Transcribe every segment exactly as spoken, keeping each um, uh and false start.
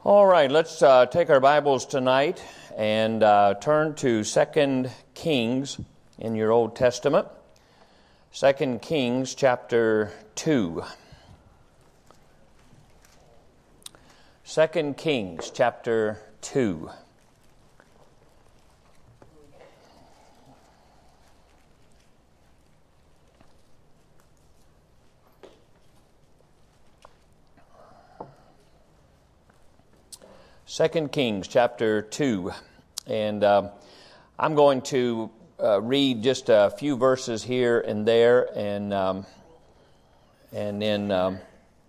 All right, let's uh, take our Bibles tonight and uh, turn to Second Kings in your Old Testament. Second Kings chapter two. Second Kings chapter two. Second Kings chapter two, and uh, I'm going to uh, read just a few verses here and there, and um, and then um,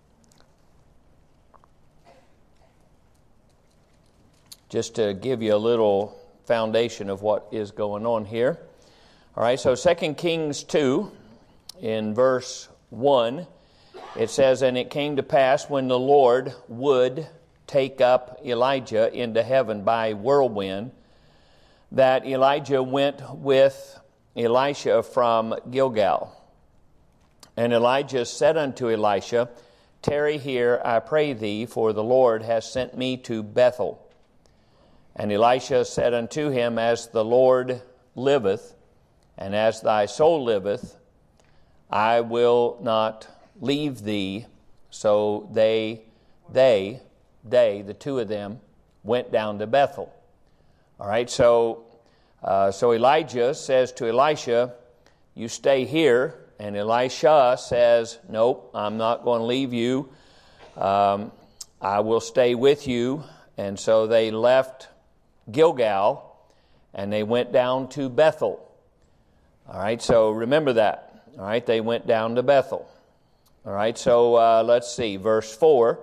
just to give you a little foundation of what is going on here. All right, so Second Kings two, in verse one, it says, "And it came to pass when the Lord would take up Elijah into heaven by whirlwind, that Elijah went with Elisha from Gilgal. And Elijah said unto Elisha, Tarry here, I pray thee, for the Lord has sent me to Bethel. And Elisha said unto him, As the Lord liveth, and as thy soul liveth, I will not leave thee. So they, they, They, the two of them, went down to Bethel. All right, so uh, so Elijah says to Elisha, you stay here. And Elisha says, nope, I'm not going to leave you. Um, I will stay with you. And so they left Gilgal and they went down to Bethel. All right, so remember that. All right, they went down to Bethel. All right, so uh, let's see, verse four.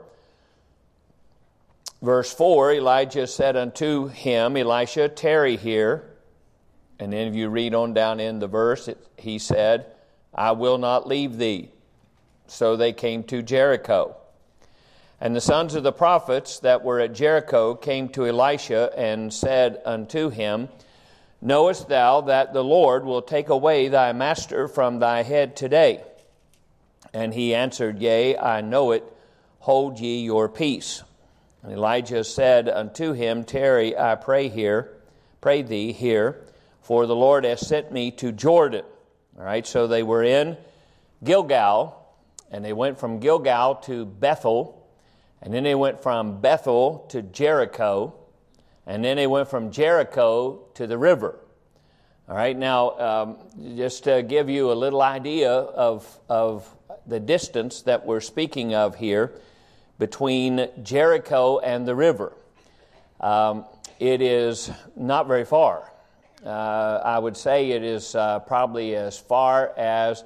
Verse four, Elijah said unto him, Elisha, tarry here. And then if you read on down in the verse, it, he said, I will not leave thee. So they came to Jericho. And the sons of the prophets that were at Jericho came to Elisha and said unto him, Knowest thou that the Lord will take away thy master from thy head today? And he answered, Yea, I know it. Hold ye your peace. And Elijah said unto him, Tarry, I pray here, pray thee here, for the Lord has sent me to Jordan. All right, so they were in Gilgal, and they went from Gilgal to Bethel, and then they went from Bethel to Jericho, and then they went from Jericho to the river. All right, now, um, just to give you a little idea of, of the distance that we're speaking of here, between Jericho and the river. Um, it is not very far. Uh, I would say it is uh, probably as far as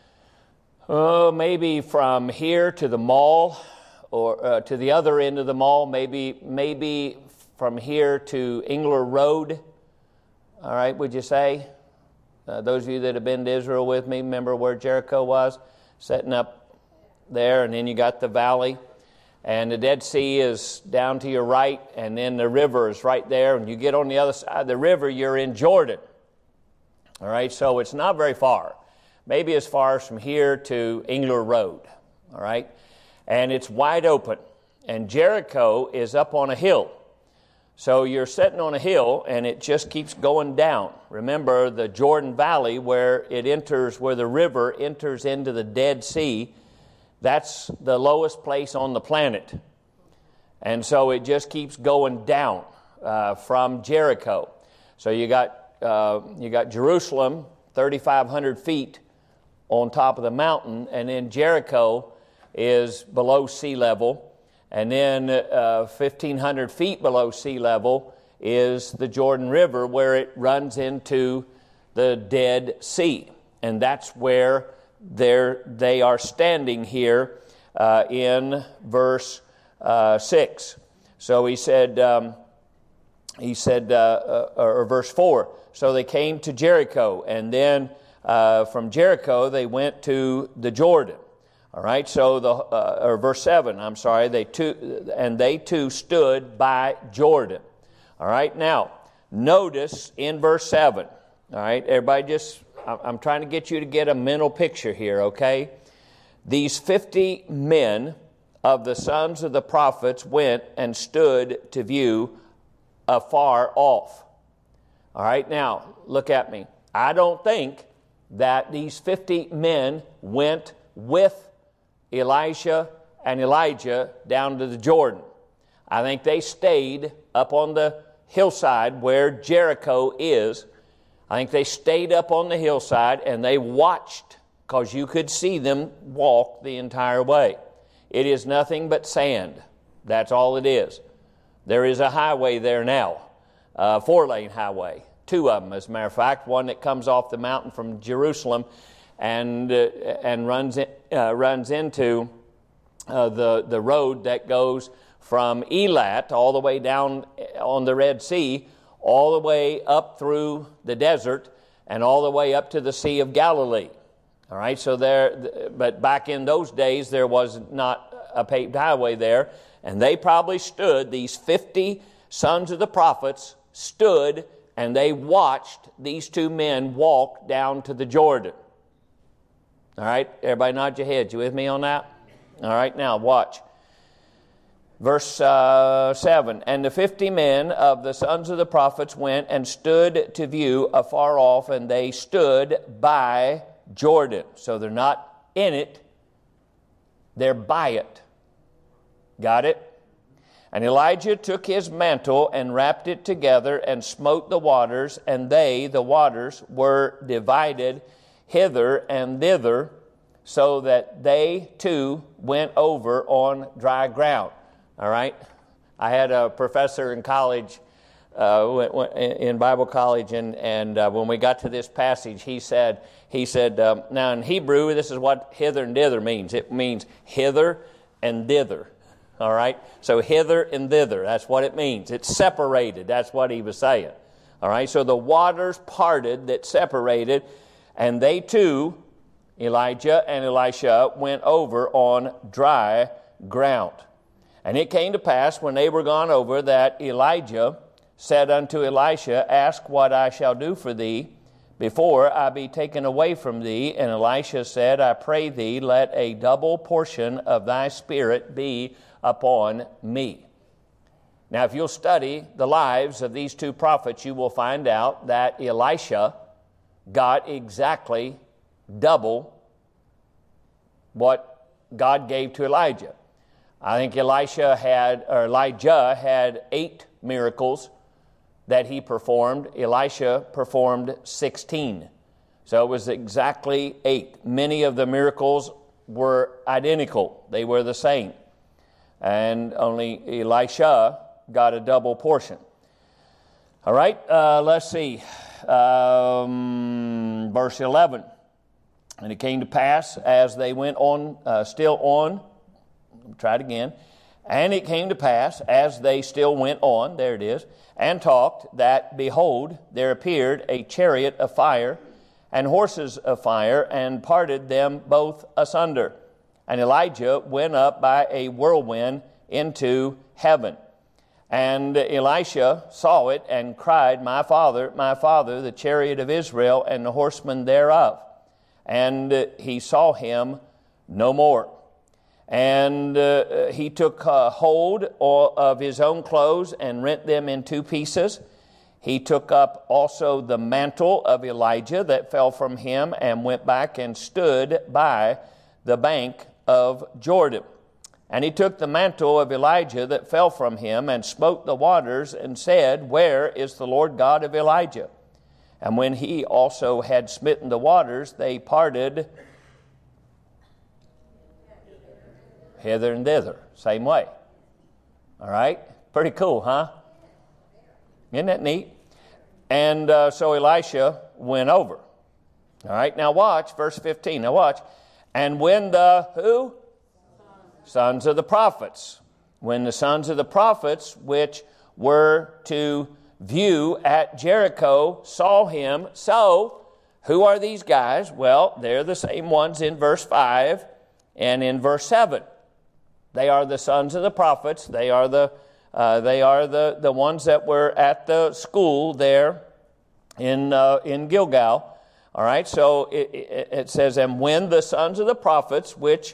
uh, maybe from here to the mall, or uh, to the other end of the mall, maybe maybe from here to Engler Road. All right, would you say? Uh, those of you that have been to Israel with me, remember where Jericho was? Setting up there, and then you got the valley. And the Dead Sea is down to your right, and then the river is right there. And you get on the other side of the river, you're in Jordan. All right, so it's not very far. Maybe as far as from here to Engler Road. All right, and it's wide open. And Jericho is up on a hill. So you're sitting on a hill, and it just keeps going down. Remember the Jordan Valley, where it enters, where the river enters into the Dead Sea. That's the lowest place on the planet. And so it just keeps going down uh, from Jericho. So you got uh, you got Jerusalem, thirty-five hundred feet on top of the mountain, and then Jericho is below sea level. And then uh, fifteen hundred feet below sea level is the Jordan River, where it runs into the Dead Sea. And that's where There, they are standing here uh, in verse uh, six. So he said, um, he said, uh, uh, or verse four. So they came to Jericho, and then uh, from Jericho they went to the Jordan. All right. So the uh, or verse seven. I'm sorry. They too, and they too stood by Jordan. All right. Now notice in verse seven. All right. Everybody just. I'm trying to get you to get a mental picture here, okay? These fifty men of the sons of the prophets went and stood to view afar off. All right, now, look at me. I don't think that these fifty men went with Elisha and Elijah down to the Jordan. I think they stayed up on the hillside where Jericho is. I think they stayed up on the hillside and they watched, because you could see them walk the entire way. It is nothing but sand. That's all it is. There is a highway there now, a four-lane highway, two of them as a matter of fact, one that comes off the mountain from Jerusalem and uh, and runs in, uh, runs into uh, the the road that goes from Elat all the way down on the Red Sea, all the way up through the desert, and all the way up to the Sea of Galilee. All right, so there, but back in those days, there was not a paved highway there, and they probably stood, these fifty sons of the prophets stood, and they watched these two men walk down to the Jordan. All right, everybody nod your heads. You with me on that? All right, now watch. Verse uh, seven, and the fifty men of the sons of the prophets went and stood to view afar off, and they stood by Jordan. So they're not in it, they're by it. Got it? And Elijah took his mantle and wrapped it together and smote the waters, and they, the waters, were divided hither and thither, so that they too went over on dry ground. All right? I had a professor in college, uh, in Bible college, and, and uh, when we got to this passage, he said, he said, um, now in Hebrew, this is what hither and thither means. It means hither and thither. All right? So hither and thither, that's what it means. It's separated. That's what he was saying. All right? So the waters parted that separated, and they too, Elijah and Elisha, went over on dry ground. And it came to pass, when they were gone over, that Elijah said unto Elisha, ask what I shall do for thee before I be taken away from thee. And Elisha said, I pray thee, let a double portion of thy spirit be upon me. Now, if you'll study the lives of these two prophets, you will find out that Elisha got exactly double what God gave to Elijah. I think Elisha had, or Elijah had eight miracles that he performed. Elisha performed sixteen. So it was exactly eight. Many of the miracles were identical. They were the same. And only Elisha got a double portion. All right, uh, let's see. Um, verse eleven. And it came to pass as they went on, uh, still on, try it again. And it came to pass as they still went on, there it is, and talked, that behold, there appeared a chariot of fire and horses of fire, and parted them both asunder. And Elijah went up by a whirlwind into heaven. And Elisha saw it and cried, My father, my father, the chariot of Israel and the horsemen thereof. And he saw him no more. And uh, he took uh, hold of his own clothes and rent them in two pieces. He took up also the mantle of Elijah that fell from him, and went back and stood by the bank of Jordan. And he took the mantle of Elijah that fell from him, and smote the waters, and said, Where is the Lord God of Elijah? And when he also had smitten the waters, they parted hither and thither, same way. All right? Pretty cool, huh? Isn't that neat? And uh, so Elisha went over. All right, now watch, verse fifteen. Now watch. And when the, who? Sons of the prophets. When the sons of the prophets, which were to view at Jericho, saw him. So, who are these guys? Well, they're the same ones in verse five and in verse seven. They are the sons of the prophets. They are the uh, they are the, the ones that were at the school there in uh, in Gilgal. All right, so it, it, it says, and when the sons of the prophets, which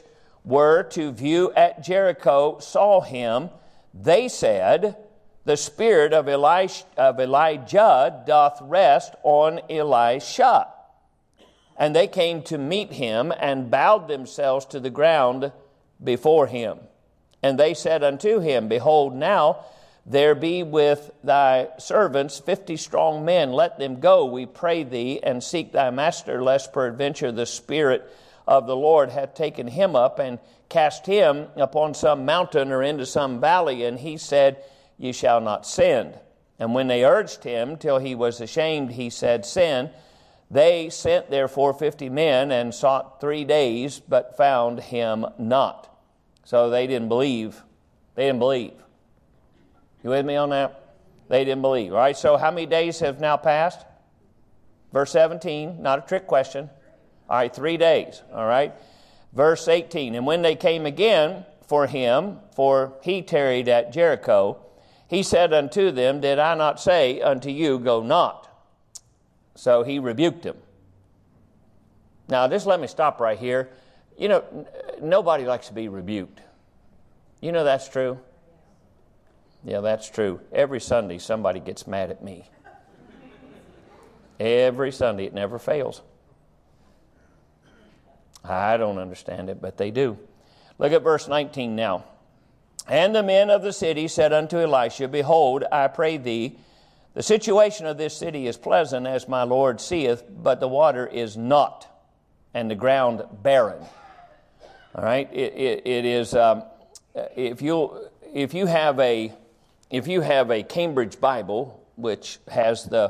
were to view at Jericho saw him, they said, the spirit of, Elish, of Elijah doth rest on Elisha. And they came to meet him and bowed themselves to the ground before him. And they said unto him, Behold, now there be with thy servants fifty strong men. Let them go, we pray thee, and seek thy master, lest peradventure the Spirit of the Lord hath taken him up and cast him upon some mountain or into some valley. And he said, Ye shall not send. And when they urged him till he was ashamed, he said, Send. They sent therefore fifty men and sought three days, but found him not. So they didn't believe. They didn't believe. You with me on that? They didn't believe. All right, so how many days have now passed? Verse seventeen, not a trick question. All right, three days. All right. Verse eighteen, and when they came again for him, for he tarried at Jericho, he said unto them, Did I not say unto you, Go not? So he rebuked him. Now, just let me stop right here. You know, n- nobody likes to be rebuked. You know that's true? Yeah, that's true. Every Sunday, somebody gets mad at me. Every Sunday, it never fails. I don't understand it, but they do. Look at verse nineteen now. And the men of the city said unto Elisha, Behold, I pray thee, the situation of this city is pleasant, as my Lord seeth, but the water is not, and the ground barren. All right, it, it, it is. Um, if you if you have a if you have a Cambridge Bible, which has the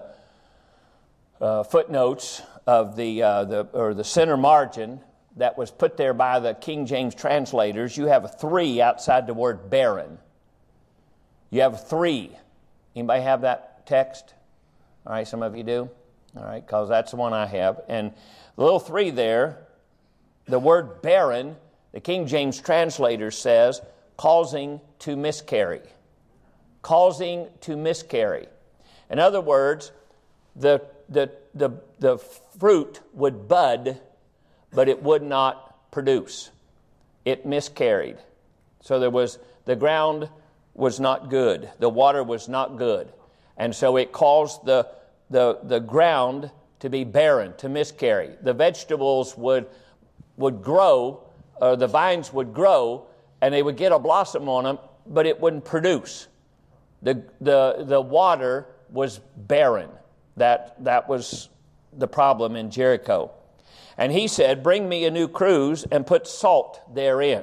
uh, footnotes of the uh, the or the center margin that was put there by the King James translators, you have a three outside the word barren. You have a three. Anybody have that text? All right, some of you do. All right, because that's the one I have. And the little three there, the word barren, the King James translator says, causing to miscarry. Causing to miscarry. In other words, the the the the fruit would bud, but it would not produce. It miscarried. So there was the ground was not good. The water was not good. And so it caused the the the ground to be barren, to miscarry. The vegetables would would grow, or the vines would grow, and they would get a blossom on them, but it wouldn't produce. The the the water was barren. That that was the problem in Jericho. And he said, Bring me a new cruse and put salt therein.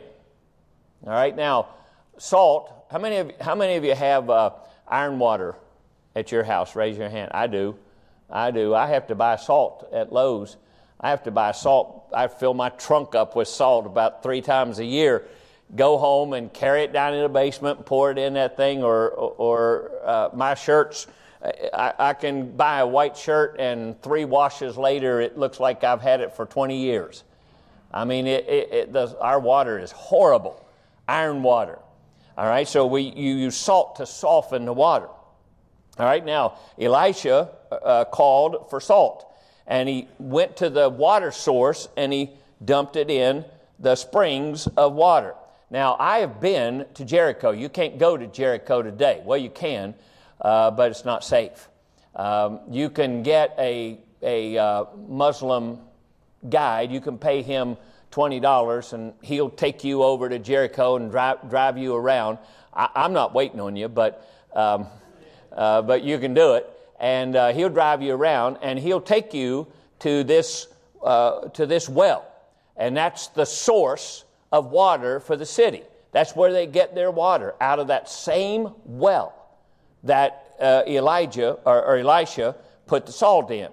All right, now, salt, how many of, how many of you have uh, iron water at your house? Raise your hand. I do. I do. I have to buy salt at Lowe's. I have to buy salt. I fill my trunk up with salt about three times a year. Go home and carry it down in the basement and pour it in that thing. Or, or uh, my shirts, I, I can buy a white shirt and three washes later it looks like I've had it for twenty years. I mean, it, it, it does, our water is horrible. Iron water. All right, so we you use salt to soften the water. All right, now, Elisha uh, called for salt. And he went to the water source and he dumped it in the springs of water. Now, I have been to Jericho. You can't go to Jericho today. Well, you can, uh, but it's not safe. Um, you can get a, a uh, Muslim guide. You can pay him twenty dollars and he'll take you over to Jericho and drive, drive you around. I, I'm not waiting on you, but, um, uh, but you can do it. And uh, he'll drive you around, and he'll take you to this uh, to this well, and that's the source of water for the city. That's where they get their water, out of that same well that uh, Elijah or, or Elisha put the salt in.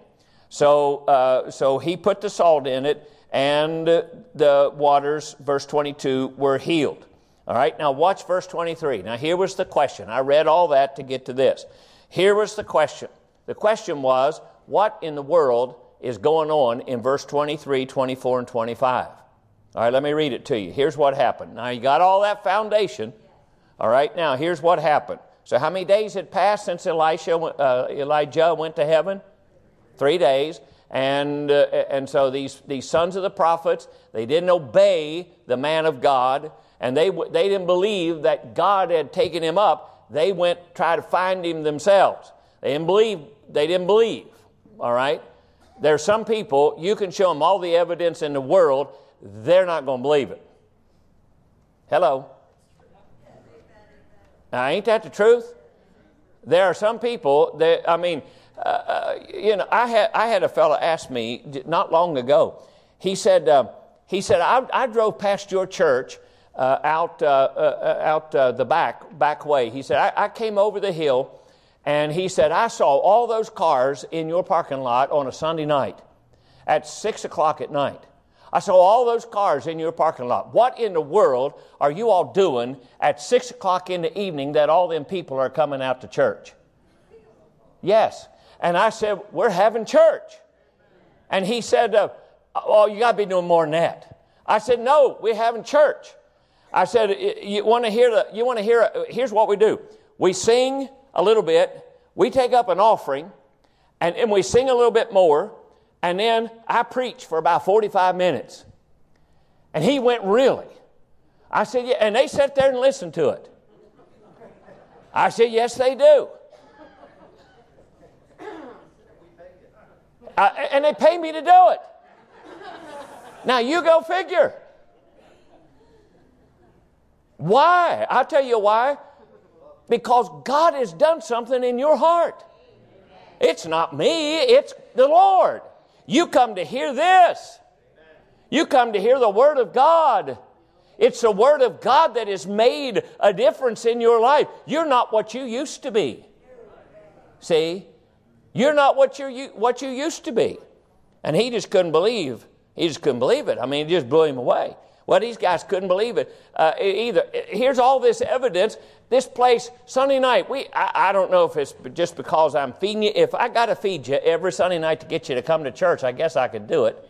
So uh, so he put the salt in it, and the waters, verse twenty-two, were healed. All right, now watch verse twenty-three. Now here was the question. I read all that to get to this. Here was the question. The question was, what in the world is going on in verse twenty-three, twenty-four, and twenty-five? All right, let me read it to you. Here's what happened. Now, you got all that foundation. All right, now, here's what happened. So how many days had passed since Elisha, uh, Elijah went to heaven? Three days. And uh, and so these, these sons of the prophets, they didn't obey the man of God, and they they didn't believe that God had taken him up. They went try to find him themselves. They didn't believe. They didn't believe. All right. There are some people, you can show them all the evidence in the world, they're not going to believe it. Hello. Now, ain't that the truth? There are some people that, I mean, uh, uh, you know, I had I had a fellow ask me not long ago. He said, uh, he said, I, I drove past your church uh, out uh, uh, out uh, the back back way. He said, I, I came over the hill, and he said, I saw all those cars in your parking lot on a Sunday night at six o'clock at night. I saw all those cars in your parking lot. What in the world are you all doing at six o'clock in the evening that all them people are coming out to church? Yes. And I said, we're having church. And he said, uh, oh, you got to be doing more than that. I said, no, we're having church. I said, you want to hear the, you want to hear, here's what we do. We sing a little bit, we take up an offering, and, and we sing a little bit more, and then I preach for about forty-five minutes. And he went, really? I said, yeah, and they sat there and listened to it. I said, yes, they do. Uh, and they pay me to do it. Now, you go figure. Why? I'll tell you why. Because God has done something in your heart. It's not me, it's the Lord. You come to hear this. You come to hear the Word of God. It's the Word of God that has made a difference in your life. You're not what you used to be. See? You're not what you what you used to be. And he just couldn't believe. He just couldn't believe it. I mean, it just blew him away. Well, these guys couldn't believe it uh, either. Here's all this evidence. This place, Sunday night, we I, I don't know if it's just because I'm feeding you. If I got to feed you every Sunday night to get you to come to church, I guess I could do it.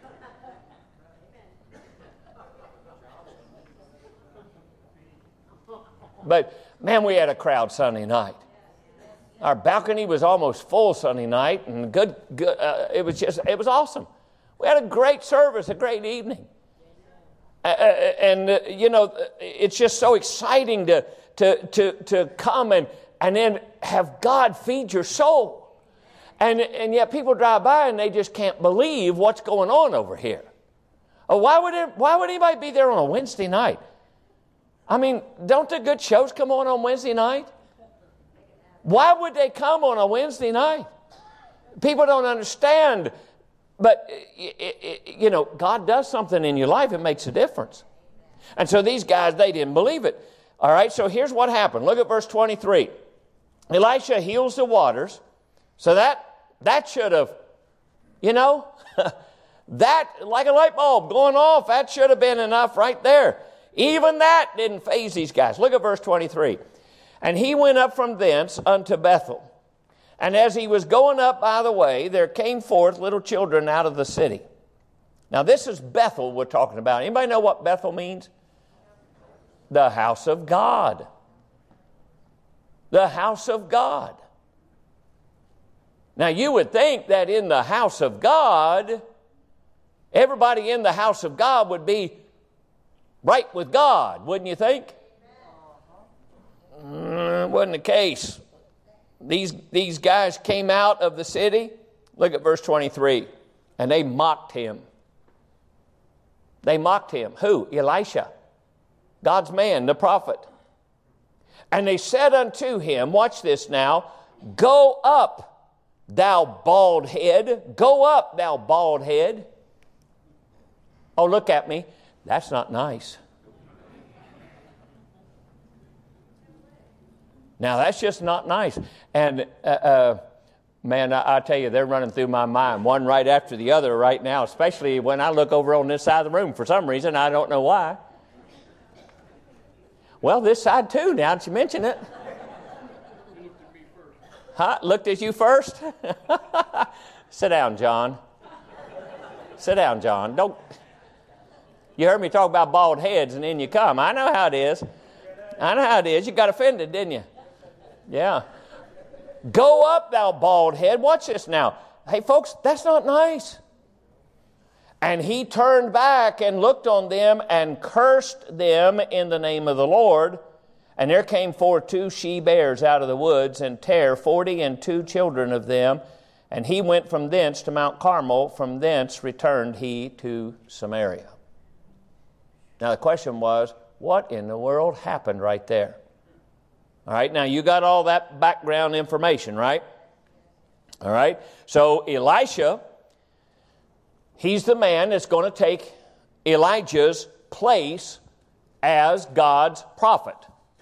But, man, we had a crowd Sunday night. Our balcony was almost full Sunday night, and good, good. Uh, it was just, it was awesome. We had a great service, a great evening, uh, and uh, you know, it's just so exciting to to to to come and and then have God feed your soul, and and yet people drive by and they just can't believe what's going on over here. Oh, why would it, why would anybody be there on a Wednesday night? I mean, don't the good shows come on on Wednesday night? Why would they come on a Wednesday night? People don't understand. But, you know, God does something in your life. It makes a difference. And so these guys, they didn't believe it. All right, so here's what happened. Look at verse twenty-three. Elisha heals the waters. So that, that should have, you know, that, like a light bulb going off, that should have been enough right there. Even that didn't faze these guys. Look at verse twenty-three. And he went up from thence unto Bethel. And as he was going up by the way, there came forth little children out of the city. Now this is Bethel we're talking about. Anybody know what Bethel means? The house of God. The house of God. Now you would think that in the house of God, everybody in the house of God would be right with God, wouldn't you think? Mm, wasn't the case. These, these guys came out of the city. Look at verse twenty-three. And they mocked him. They mocked him. Who? Elisha. God's man, the prophet. And they said unto him, watch this now, go up, thou bald head. Go up, thou bald head. Oh, look at me. That's not nice. Now, that's just not nice. And, uh, uh, man, I, I tell you, they're running through my mind, one right after the other right now, especially when I look over on this side of the room. For some reason, I don't know why. Well, this side too, now that you mention it. Huh? Looked at you first? Sit down, John. Sit down, John. Don't. You heard me talk about bald heads, and then you come. I know how it is. I know how it is. You got offended, didn't you? Yeah. Go up, thou bald head. Watch this now. hey folks, that's not nice. And he turned back and looked on them and cursed them in the name of the Lord. And there came forth two she-bears out of the woods, and tare forty and two children of them. And he went from thence to Mount Carmel. From thence returned he to Samaria. Now the question was, what in the world happened right there? All right, now you got all that background information, right? All right, so Elisha, he's the man that's going to take Elijah's place as God's prophet.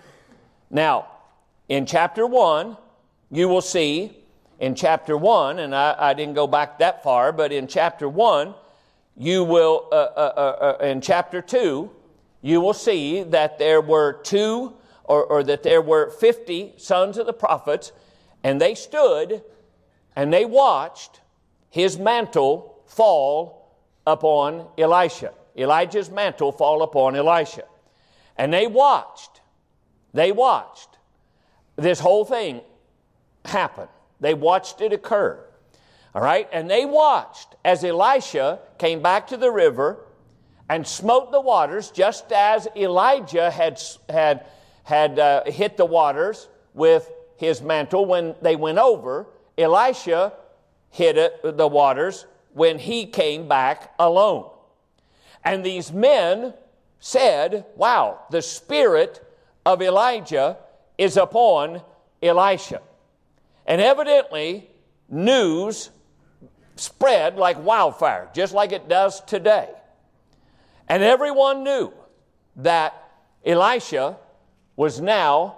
Now, in chapter one, you will see, in chapter one, and I, I didn't go back that far, but in chapter one, you will, uh, uh, uh, in chapter two, you will see that there were two, or, or that there were fifty sons of the prophets, and they stood and they watched his mantle fall upon Elisha. Elijah's mantle fall upon Elisha. And they watched. They watched this whole thing happen. They watched it occur. All right? And they watched as Elisha came back to the river and smote the waters, just as Elijah had, had, had uh, hit the waters with his mantle when they went over. Elisha hit it, the waters when he came back alone. And these men said, wow, the spirit of Elijah is upon Elisha. And evidently, news spread like wildfire, just like it does today. And everyone knew that Elisha was now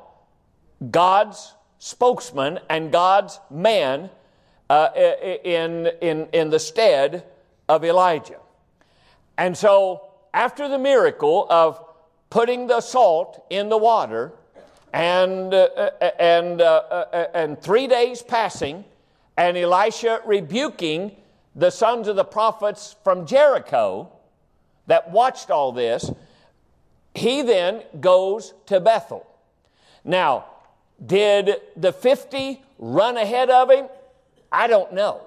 God's spokesman and God's man uh, in, in, in the stead of Elijah. And so, after the miracle of putting the salt in the water, and uh, and uh, uh, and three days passing, and Elisha rebuking the sons of the prophets from Jericho that watched all this, he then goes to Bethel. Now, did the fifty run ahead of him? I don't know.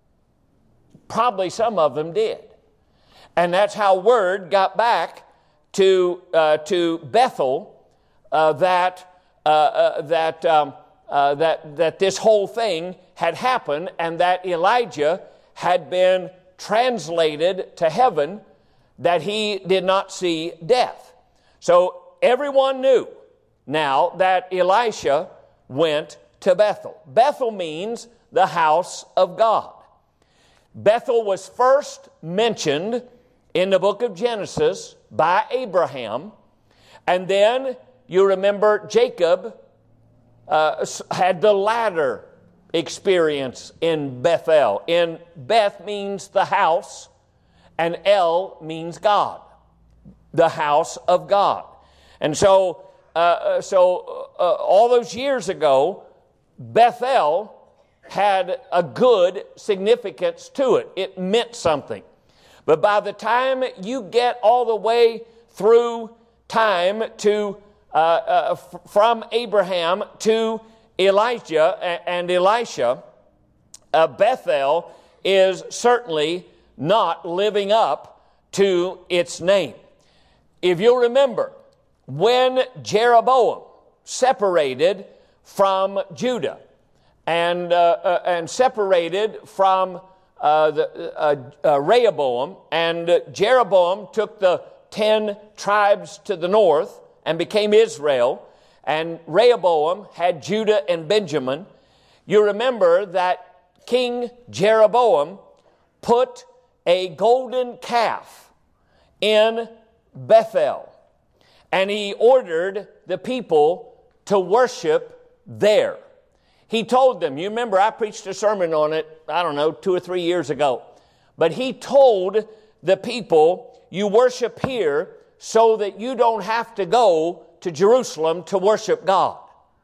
Probably some of them did. And that's how word got back to uh, to Bethel uh, that uh, uh, that um, uh, that that this whole thing had happened, and that Elijah had been translated to heaven, that he did not see death. So everyone knew now that Elisha went to Bethel. Bethel means the house of God. Bethel was first mentioned in the book of Genesis by Abraham, and then you remember Jacob uh, had the ladder experience in Bethel. In Beth means the house, and El means God, the house of God. And so, uh, so uh, all those years ago, Bethel had a good significance to it. It meant something. But by the time you get all the way through time to uh, uh, f- from Abraham to Elijah and Elisha, uh, Bethel is certainly not living up to its name. If you'll remember, when Jeroboam separated from Judah and uh, uh, and separated from uh, the, uh, uh, Rehoboam, and uh, Jeroboam took the ten tribes to the north and became Israel, and Rehoboam had Judah and Benjamin. You remember that King Jeroboam put a golden calf in Bethel, and he ordered the people to worship there. He told them, you remember I preached a sermon on it, I don't know, two or three years ago. But he told the people, you worship here so that you don't have to go to Jerusalem to worship God.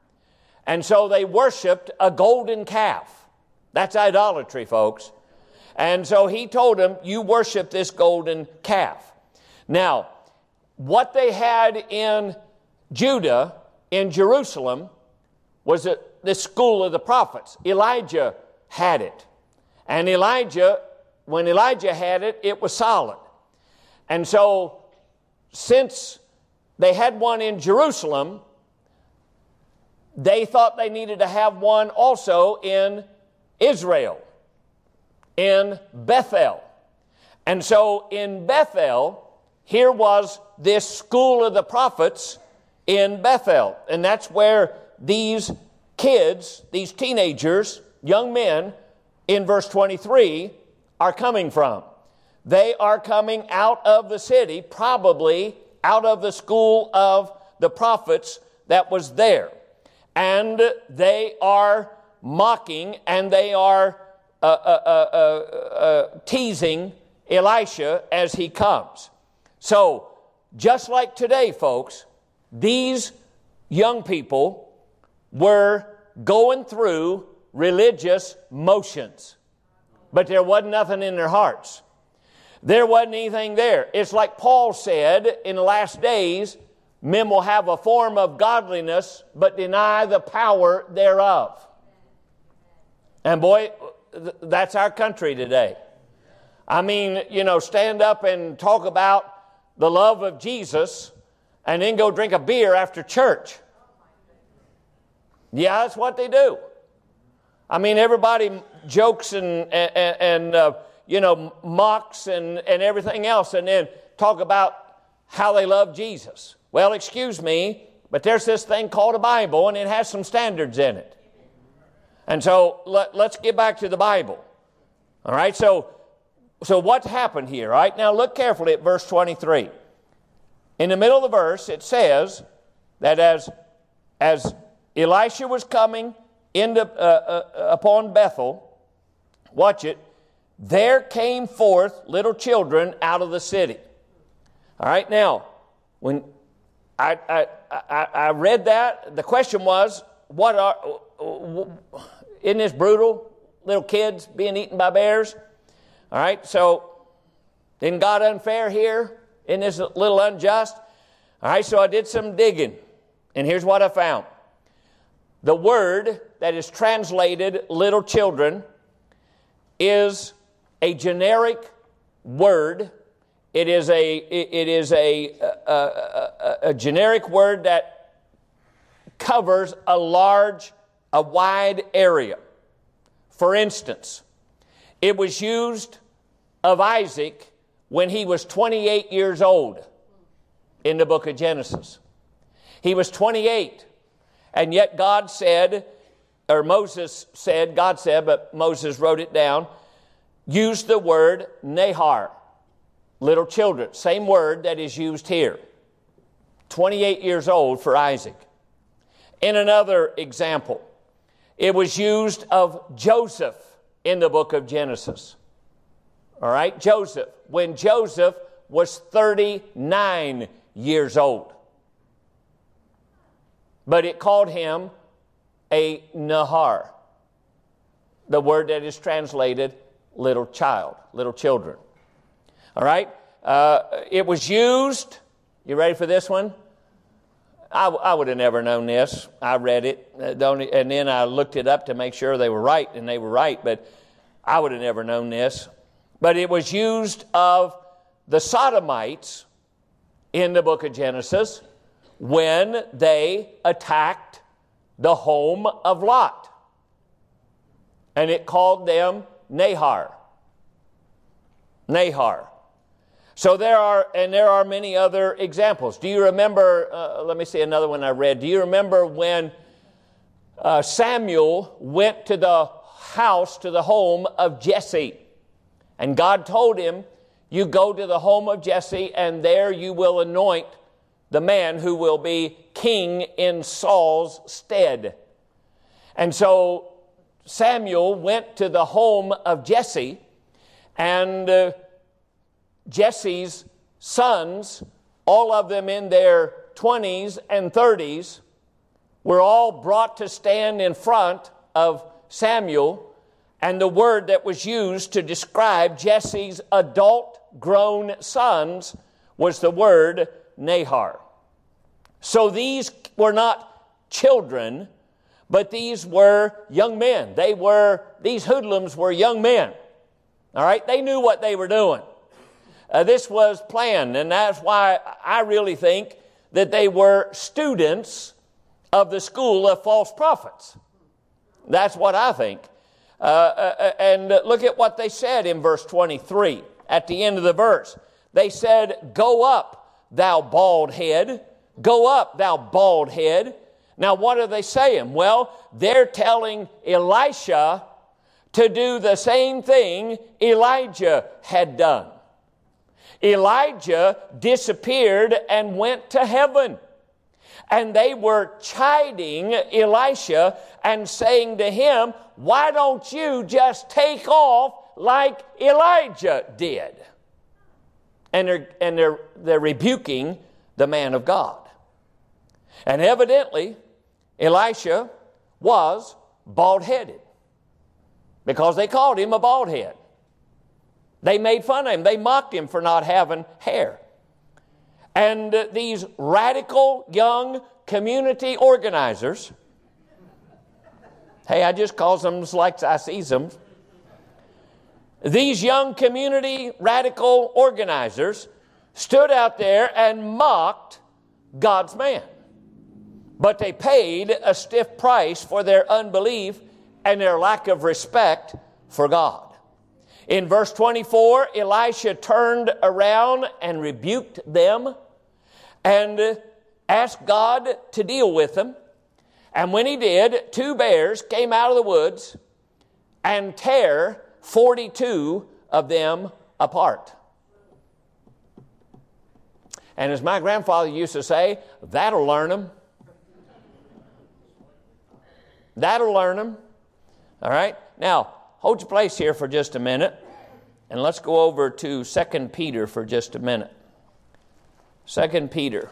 And so they worshiped a golden calf. That's idolatry, folks. And so he told them, you worship this golden calf. Now, what they had in Judah, in Jerusalem, was a the school of the prophets. Elijah had it. And Elijah, when Elijah had it, it was solid. And so, since they had one in Jerusalem, they thought they needed to have one also in Israel, in Bethel. And so in Bethel, here was this school of the prophets in Bethel. And that's where these kids, these teenagers, young men, in verse twenty-three, are coming from. They are coming out of the city, probably out of the school of the prophets that was there. And they are mocking and they are uh, uh, uh, uh, uh, teasing Elisha as he comes. So, just like today, folks, these young people were going through religious motions, but there wasn't nothing in their hearts. There wasn't anything there. It's like Paul said, in the last days, men will have a form of godliness, but deny the power thereof. And boy, that's our country today. I mean, you know, stand up and talk about the love of Jesus and then go drink a beer after church. Yeah, that's what they do. I mean, everybody jokes and, and, and uh, you know, mocks and, and everything else, and then talk about how they love Jesus. Well, excuse me, but there's this thing called a Bible, and it has some standards in it. And so let, let's get back to the Bible. All right, so, so what happened here? All right, now look carefully at verse twenty-three. In the middle of the verse, it says that as, as Elisha was coming into, uh, uh, upon Bethel, watch it, there came forth little children out of the city. All right, now, when I, I, I, I read that, the question was, what are, isn't this brutal? Little kids being eaten by bears? All right, so, isn't God unfair here? Isn't this a little unjust? All right, so I did some digging, and here's what I found. The word that is translated little children is a generic word. It is a it is a a, a a generic word that covers a large, a wide area. For instance, it was used of Isaac when he was twenty-eight years old in the book of Genesis. He was twenty-eight, and yet God said, or Moses said, God said, but Moses wrote it down, used the word Nahar, little children. Same word that is used here. twenty-eight years old for Isaac. In another example, it was used of Joseph in the book of Genesis. All right, Joseph. When Joseph was thirty-nine years old. But it called him a Nahar, the word that is translated little child, little children. All right? Uh, it was used, you ready for this one? I, I would have never known this. I read it, and then I looked it up to make sure they were right, and they were right, but I would have never known this. But it was used of the Sodomites in the book of Genesis when they attacked the home of Lot. And it called them Nahar. Nahar. So there are, and there are many other examples. Do you remember, uh, let me see another one I read. Do you remember when uh, Samuel went to the house, to the home of Jesse? And God told him, you go to the home of Jesse, and there you will anoint the man who will be king in Saul's stead. And so Samuel went to the home of Jesse, and uh, Jesse's sons, all of them in their twenties and thirties, were all brought to stand in front of Samuel, and the word that was used to describe Jesse's adult-grown sons was the word Nahar. So these were not children, But these were young men. They were, these hoodlums were young men. All right? They knew what they were doing. Uh, this was planned, and that's why I really think that they were students of the school of false prophets. That's what I think. Uh, uh, and look at what they said in verse twenty-three, at the end of the verse. They said, "Go up, thou bald head. Go up, thou bald head." Now, what are they saying? Well, they're telling Elisha to do the same thing Elijah had done. Elijah disappeared and went to heaven. And they were chiding Elisha and saying to him, "Why don't you just take off like Elijah did?" And they're, and they're, they're rebuking the man of God. And evidently, Elisha was bald-headed because they called him a bald head. They made fun of him. They mocked him for not having hair. And uh, these radical young community organizers, hey, I just call them like I see them. These young community radical organizers stood out there and mocked God's man. But they paid a stiff price for their unbelief and their lack of respect for God. In verse twenty-four, Elisha turned around and rebuked them and asked God to deal with them. And when he did, two bears came out of the woods and tear forty-two of them apart. And as my grandfather used to say, that'll learn them. That'll learn them. All right? Now, hold your place here for just a minute, and let's go over to Second Peter for just a minute. Second Peter,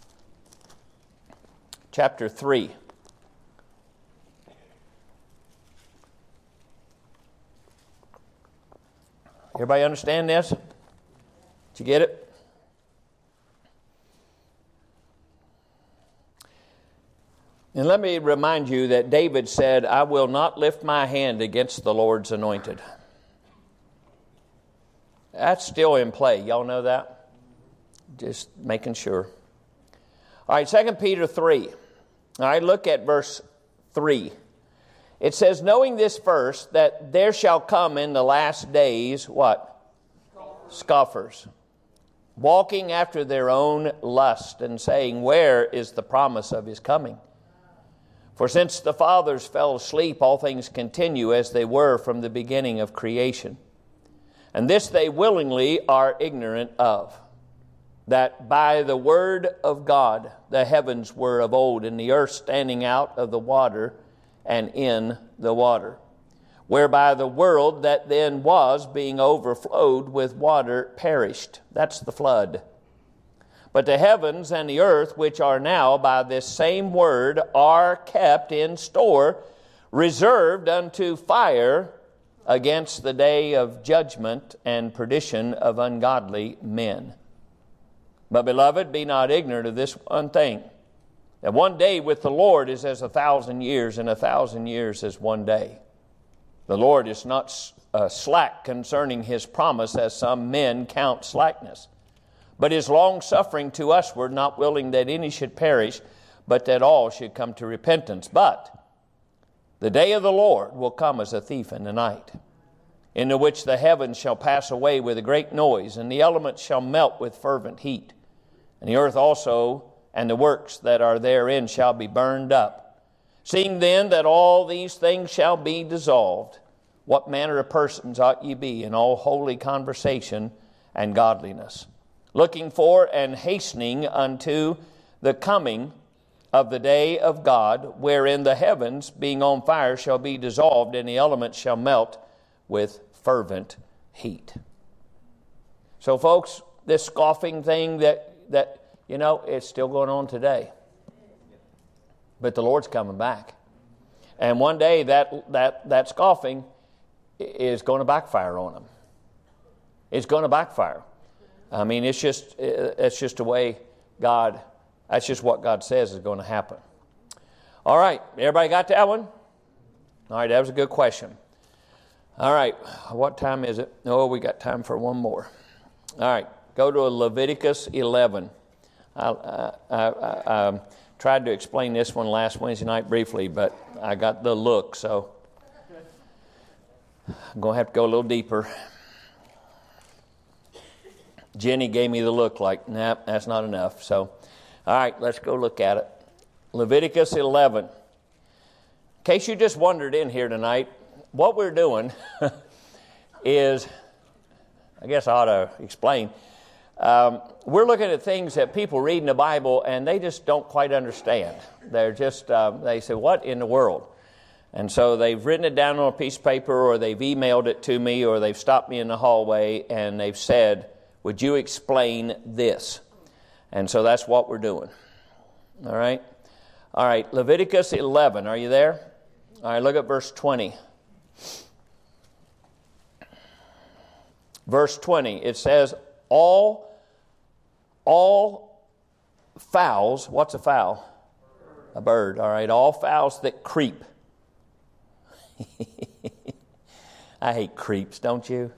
chapter three. Everybody understand this? Did you get it? And let me remind you that David said, "I will not lift my hand against the Lord's anointed." That's still in play. Y'all know that? Just making sure. All right, Second Peter three. All right, look at verse three. It says, "Knowing this first, that there shall come in the last days," what? Scoffers. Scoffers. "Walking after their own lust, and saying, Where is the promise of his coming? For since the fathers fell asleep, all things continue as they were from the beginning of creation. And this they willingly are ignorant of, that by the word of God the heavens were of old, and the earth standing out of the water and in the water, whereby the world that then was, being overflowed with water, perished." That's the flood. "But the heavens and the earth, which are now by this same word, are kept in store, reserved unto fire against the day of judgment and perdition of ungodly men. But, beloved, be not ignorant of this one thing, that one day with the Lord is as a thousand years, and a thousand years as one day. The Lord is not uh, slack concerning his promise, as some men count slackness, but is long-suffering to usward, not willing that any should perish, but that all should come to repentance. But the day of the Lord will come as a thief in the night, into which the heavens shall pass away with a great noise, and the elements shall melt with fervent heat. And the earth also and the works that are therein shall be burned up. Seeing then that all these things shall be dissolved, what manner of persons ought ye be in all holy conversation and godliness, looking for and hastening unto the coming of the day of God, wherein the heavens, being on fire, shall be dissolved, and the elements shall melt with fervent heat." So, folks, this scoffing thing that, that you know, it's still going on today. But the Lord's coming back. And one day that, that, that scoffing is going to backfire on them. It's going to backfire. I mean, it's just it's just the way God, that's just what God says is going to happen. All right, everybody got that one? All right, that was a good question. All right, what time is it? Oh, we got time for one more. All right, go to Leviticus eleven. I, I, I, I um, tried to explain this one last Wednesday night briefly, but I got the look, so I'm going to have to go a little deeper. Jenny gave me the look like, nah, that's not enough. So, all right, let's go look at it. Leviticus eleven. In case you just wandered in here tonight, what we're doing is, I guess I ought to explain, um, we're looking at things that people read in the Bible and they just don't quite understand. They're just, uh, they say, what in the world? And so they've written it down on a piece of paper, or they've emailed it to me, or they've stopped me in the hallway and they've said, would you explain this? And so that's what we're doing. All right? All right, Leviticus eleven, are you there? All right, look at verse twenty. Verse twenty, it says, all, all fowls, what's a fowl? A bird, all right, all fowls that creep. I hate creeps, don't you?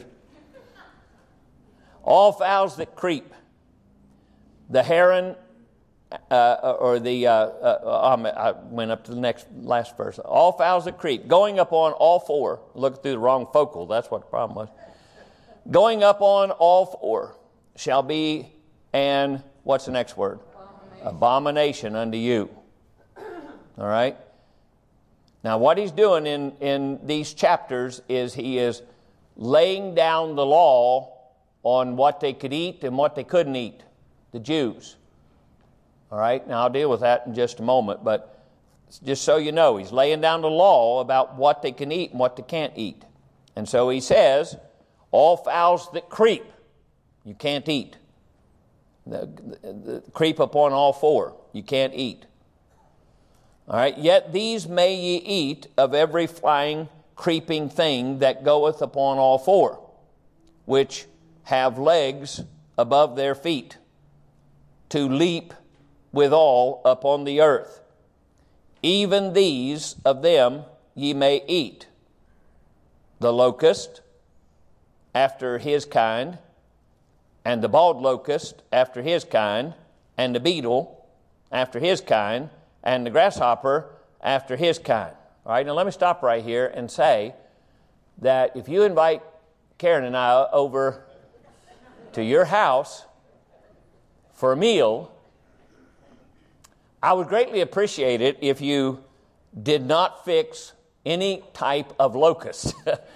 All fowls that creep, the heron, uh, or the, uh, uh, I went up to the next, last verse. All fowls that creep, going up on all four. Look through the wrong focal, that's what the problem was. Going up on all four shall be an, what's the next word? Abomination, Abomination unto you. All right? Now what he's doing in, in these chapters is he is laying down the law on what they could eat and what they couldn't eat, the Jews. All right, now I'll deal with that in just a moment, but just so you know, he's laying down the law about what they can eat and what they can't eat. And so he says, all fowls that creep, you can't eat. The, the, the, creep upon all four, you can't eat. All right, yet these may ye eat of every flying, creeping thing that goeth upon all four, which have legs above their feet, to leap withal upon the earth. Even these of them ye may eat. The locust after his kind, and the bald locust after his kind, and the beetle after his kind, and the grasshopper after his kind. All right, now let me stop right here and say that if you invite Karen and I over to your house for a meal, I would greatly appreciate it if you did not fix any type of locust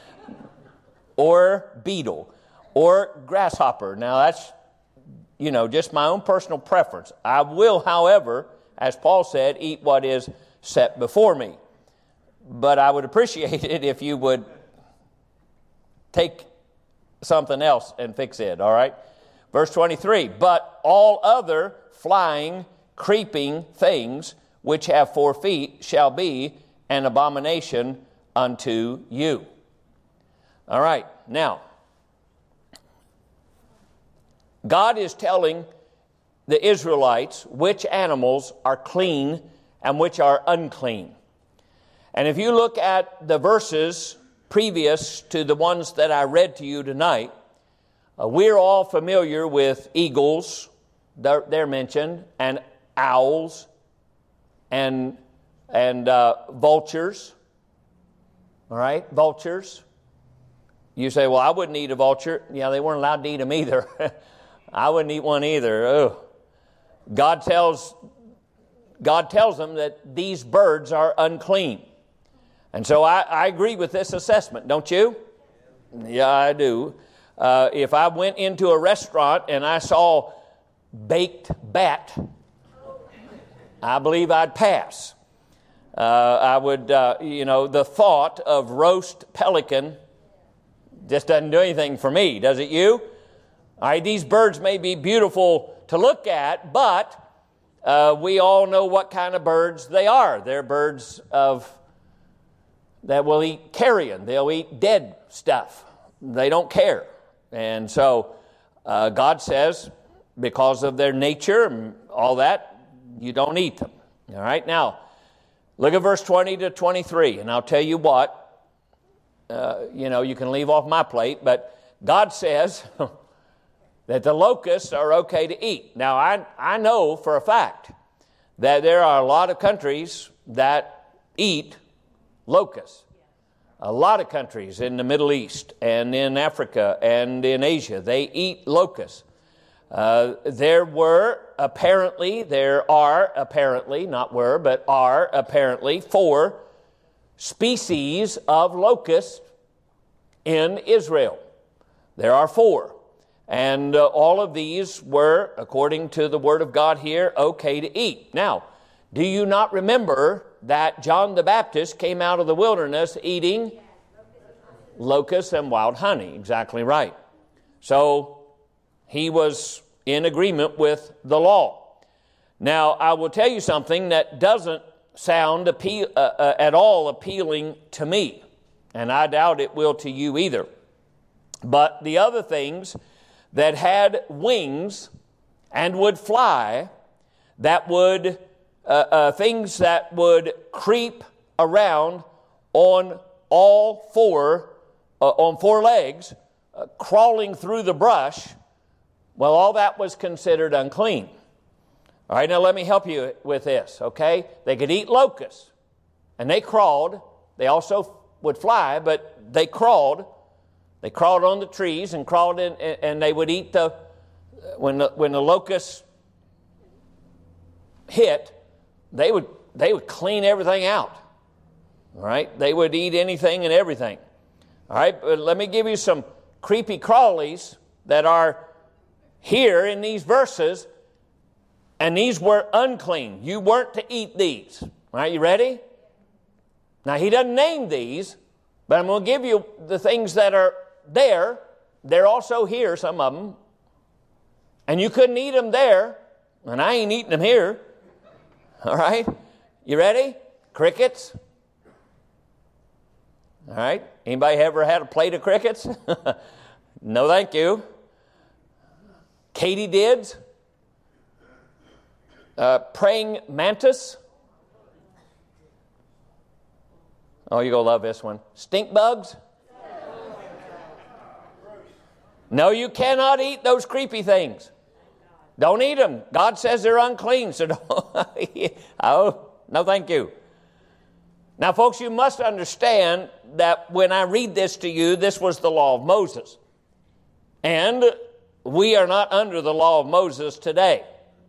or beetle or grasshopper. Now that's, you know, just my own personal preference. I will, however, as Paul said, eat what is set before me. But I would appreciate it if you would take something else and fix it, all right? Verse twenty-three, but all other flying, creeping things which have four feet shall be an abomination unto you. All right, now, God is telling the Israelites which animals are clean and which are unclean. And if you look at the verses previous to the ones that I read to you tonight, uh, we're all familiar with eagles, they're, they're mentioned, and owls, and and uh, vultures. All right, vultures. You say, well, I wouldn't eat a vulture. Yeah, they weren't allowed to eat them either. I wouldn't eat one either. Ugh. God tells God tells them that these birds are unclean. And so I, I agree with this assessment, don't you? Yeah, I do. Uh, if I went into a restaurant and I saw baked bat, I believe I'd pass. Uh, I would, uh, you know, the thought of roast pelican just doesn't do anything for me, does it you? All right, these birds may be beautiful to look at, but uh, we all know what kind of birds they are. They're birds of that will eat carrion. They'll eat dead stuff. They don't care. And so uh, God says, because of their nature and all that, you don't eat them. All right, now, Look at verse twenty to twenty-three, and I'll tell you what, uh, you know, you can leave off my plate, but God says that the locusts are okay to eat. Now, I, I know for a fact that there are a lot of countries that eat locusts. A lot of countries in the Middle East and in Africa and in Asia, they eat locusts. Uh, there were apparently, there are apparently, not were, but are apparently four species of locusts in Israel. There are four. And uh, all of these were, according to the Word of God here, okay to eat. Now, do you not remember that John the Baptist came out of the wilderness eating locusts and wild honey? Exactly right. So, he was in agreement with the law. Now, I will tell you something that doesn't sound appeal, uh, uh, at all appealing to me, and I doubt it will to you either. But the other things that had wings and would fly, that would, uh, uh, things that would creep around on all four, uh, on four legs, uh, crawling through the brush, well, all that was considered unclean. All right, now let me help you with this, okay? They could eat locusts, and they crawled. They also would fly, but they crawled. They crawled on the trees and crawled in, and they would eat the, when the, when the locusts hit, they would, they would clean everything out. All right, they would eat anything and everything. All right, but let me give you some creepy crawlies that are here in these verses, and these were unclean. You weren't to eat these. All right, you ready? Now, he doesn't name these, but I'm going to give you the things that are there. They're also here, some of them. And you couldn't eat them there, and I ain't eating them here. All right, you ready? Crickets. All right, anybody ever had a plate of crickets? No, thank you. Katydids, uh, praying mantis. Oh, you're going to love this one. Stink bugs. No, you cannot eat those creepy things. Don't eat them. God says they're unclean, so don't. Oh, no, thank you. Now, folks, you must understand that when I read this to you, this was the law of Moses. And we are not under the law of Moses today.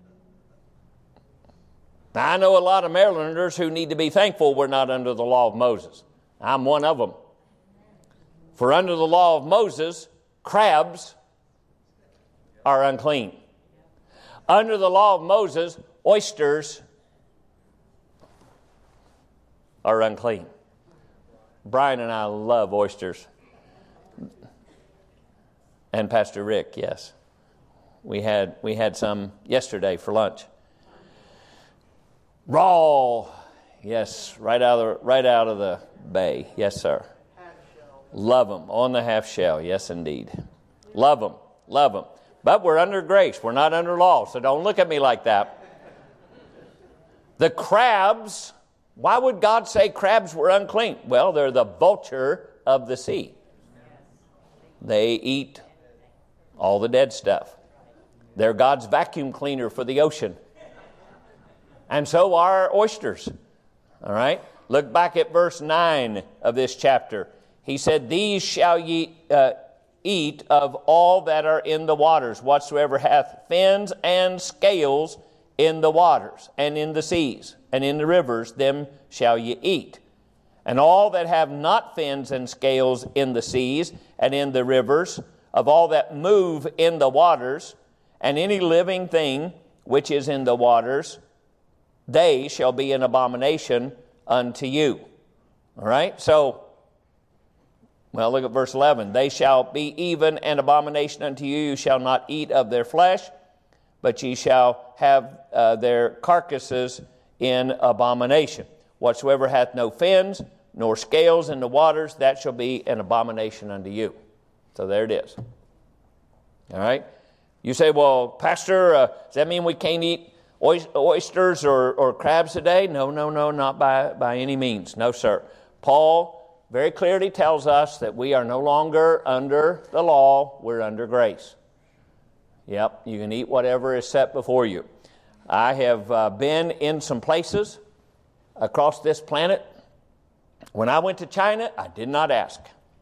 Now, I know a lot of Marylanders who need to be thankful we're not under the law of Moses. I'm one of them. For under the law of Moses, crabs are unclean. Under the law of Moses, oysters are unclean. Brian and I love oysters. And Pastor Rick, yes. We had we had some yesterday for lunch. Raw, yes, right out of the, right out of the bay. Yes, sir. Love them on the half shell. Yes, indeed. Love them, love them. But we're under grace. We're not under law, so don't look at me like that. The crabs, why would God say crabs were unclean? Well, they're the vulture of the sea. They eat all the dead stuff. They're God's vacuum cleaner for the ocean. And so are oysters. All right? Look back at verse nine of this chapter. He said, "These shall ye uh, eat of all that are in the waters, whatsoever hath fins and scales in the waters, and in the seas, and in the rivers, them shall ye eat. And all that have not fins and scales in the seas, and in the rivers, of all that move in the waters, and any living thing which is in the waters, they shall be an abomination unto you." All right? So, well, look at verse eleven. "They shall be even an abomination unto you. You shall not eat of their flesh, but ye shall have uh, their carcasses in abomination. Whatsoever hath no fins, nor scales in the waters, that shall be an abomination unto you." So there it is. All right? You say, "Well, Pastor, uh, does that mean we can't eat oysters or, or crabs today? No, no, no, not by, by any means. No, sir. Paul very clearly tells us that we are no longer under the law, we're under grace. Yep, you can eat whatever is set before you. I have uh, been in some places across this planet. When I went to China, I did not ask.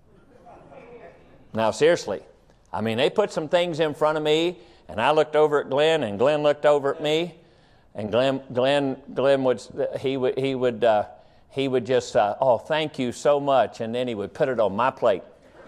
Now, seriously, I mean, they put some things in front of me, and I looked over at Glenn, and Glenn looked over at me, and Glenn, Glenn, Glenn would he would he would uh, he would just uh, oh, thank you so much, and then he would put it on my plate.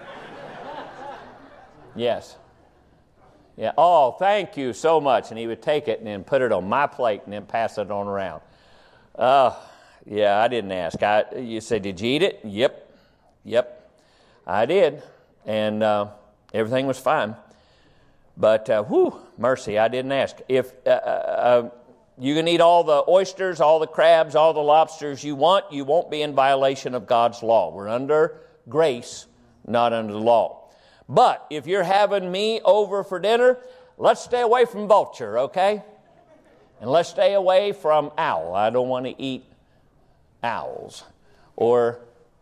Yes. Yeah. Oh, thank you so much, and he would take it and then put it on my plate and then pass it on around. Oh, yeah. I didn't ask. I you said, did you eat it? Yep. Yep. I did, and uh, everything was fine. But uh, whew, mercy, I didn't ask. If uh, uh, you can eat all the oysters, all the crabs, all the lobsters you want, you won't be in violation of God's law. We're under grace, not under the law. But if you're having me over for dinner, let's stay away from vulture, okay? And let's stay away from owl. I don't want to eat owls. Or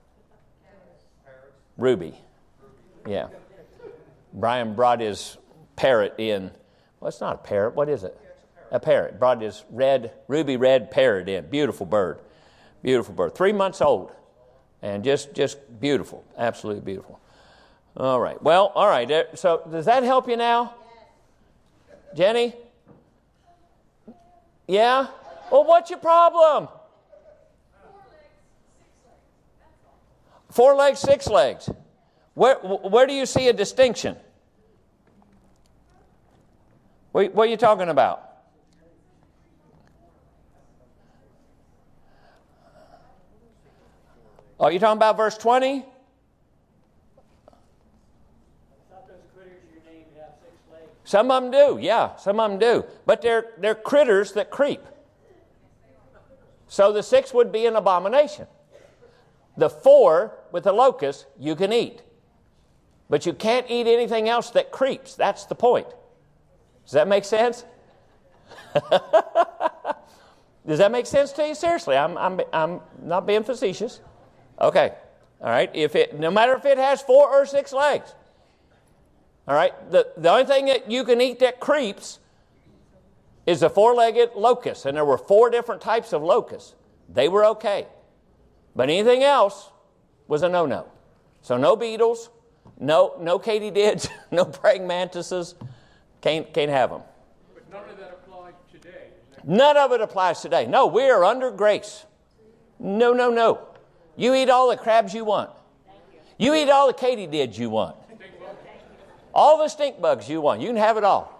ruby. Yeah. Brian brought his parrot in. Well, it's not a parrot. What is it? A parrot. Brought his red, ruby red parrot in. Beautiful bird. Beautiful bird. Three months old. And just, just beautiful. Absolutely beautiful. All right. Well, all right. So does that help you now? Jenny? Yeah? Well, what's your problem? Four legs, six legs. Where, where do you see a distinction? What, what are you talking about? Oh, you talking about verse twenty? Some of them do, yeah, some of them do. But they're, they're critters that creep. So the six would be an abomination. The four with the locust you can eat. But you can't eat anything else that creeps. That's the point. Does that make sense? Does that make sense to you? Seriously, I'm, I'm, I'm not being facetious. Okay, all right. If it, no matter if it has four or six legs. All right, the, the only thing that you can eat that creeps is a four-legged locust, and there were four different types of locusts. They were okay. But anything else was a no-no. So no beetles, no no katydids, no praying mantises, can't, can't have them. But none of that applies today. None of it applies today. No, we are under grace. No, no, no. You eat all the crabs you want. You eat all the katydids you want. All the stink bugs you want. You can have it all.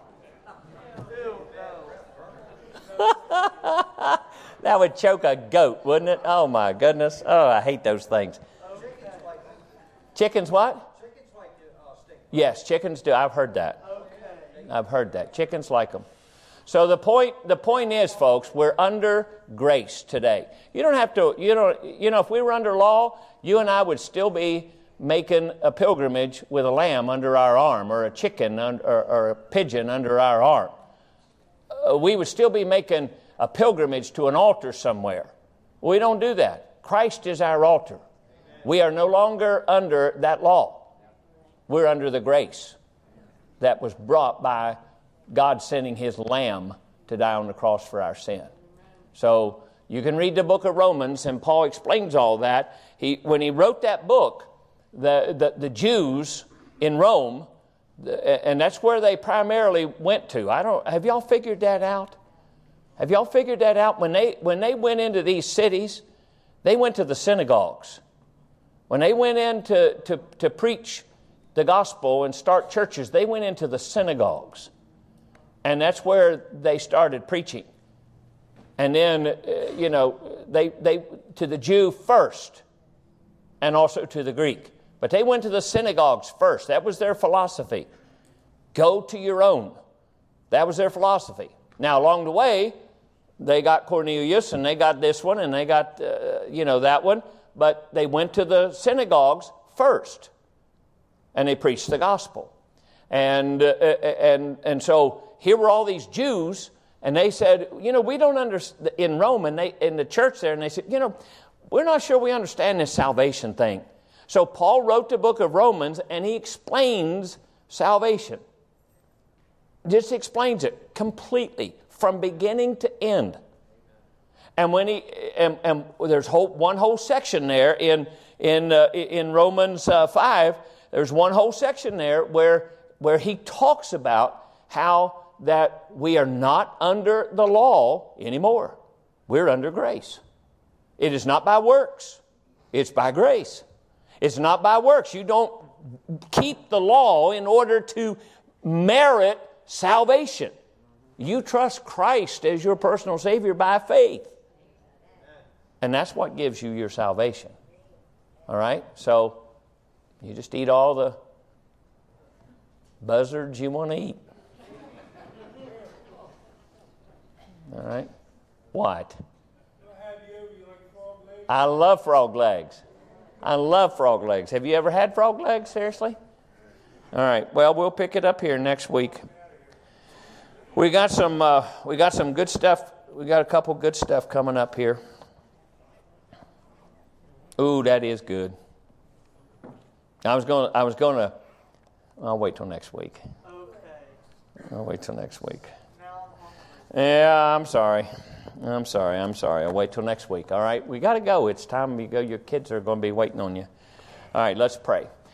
That would choke a goat, wouldn't it? Oh, my goodness. Oh, I hate those things. Chickens what? Chickens like uh, stink. Yes, chickens do. I've heard that. I've heard that. Chickens like them. So the point the point is, folks, we're under grace today. You don't have to, you know, you know, if we were under law, you and I would still be making a pilgrimage with a lamb under our arm, or a chicken or, or a pigeon under our arm. Uh, we would still be making a pilgrimage to an altar somewhere. We don't do that. Christ is our altar. We are no longer under that law. We're under the grace that was brought by God sending His Lamb to die on the cross for our sin. So you can read the book of Romans, and Paul explains all that. He, when he wrote that book, The, the the Jews in Rome, and that's where they primarily went to. I don't. Have y'all figured that out? Have y'all figured that out? When they when they went into these cities, they went to the synagogues. When they went in to, to, to preach the gospel and start churches, they went into the synagogues. And that's where they started preaching. And then, uh, you know, they they to the Jew first, and also to the Greek. But they went to the synagogues first. That was their philosophy. Go to your own. That was their philosophy. Now, along the way, they got Cornelius, and they got this one, and they got, uh, you know, that one. But they went to the synagogues first, and they preached the gospel. And uh, and and so here were all these Jews, And they said, you know, we don't understand, in Rome, and they, in the church there, and they said, you know, we're not sure we understand this salvation thing. So Paul wrote the book of Romans, and he explains salvation. Just explains it completely, from beginning to end. And when he and, and there's whole, one whole section there in in uh, in Romans uh, five. There's one whole section there where where he talks about how that we are not under the law anymore. We're under grace. It is not by works. It's by grace. It's not by works. You don't keep the law in order to merit salvation. You trust Christ as your personal Savior by faith. And that's what gives you your salvation. All right? So you just eat all the buzzards you want to eat. All right? What? I love frog legs. I love frog legs. Have you ever had frog legs? Seriously? All right. Well, we'll pick it up here next week. We got some. Uh, we got some good stuff. We got a couple good stuff coming up here. Ooh, that is good. I was going. I was going to. I'll wait till next week. Okay. I'll wait till next week. Yeah, I'm sorry. I'm sorry. I'm sorry. I'll wait till next week. All right. We got to go. It's time you go. Your kids are going to be waiting on you. All right. Let's pray.